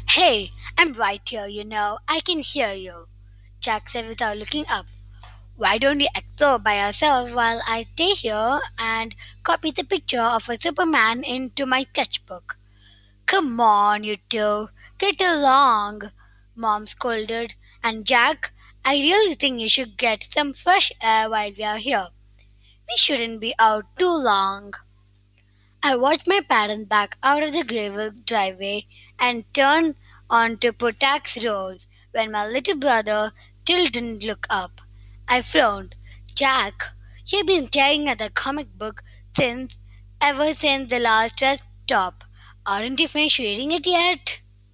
Hey, I'm right here. I can hear you, Jack said without looking up. Why don't we explore by ourselves while I stay here and copy the picture of a Superman into my sketchbook? Come on, you two, get along, Mom scolded. And Jack, I really think you should get some fresh air while we are here. We shouldn't be out too long. I watched my parents back out of the gravel driveway and turn onto Potax Road when my little brother still didn't look up. I frowned. Jack, you've been staring at the comic book since ever since the last rest stop. Aren't you finished reading it yet?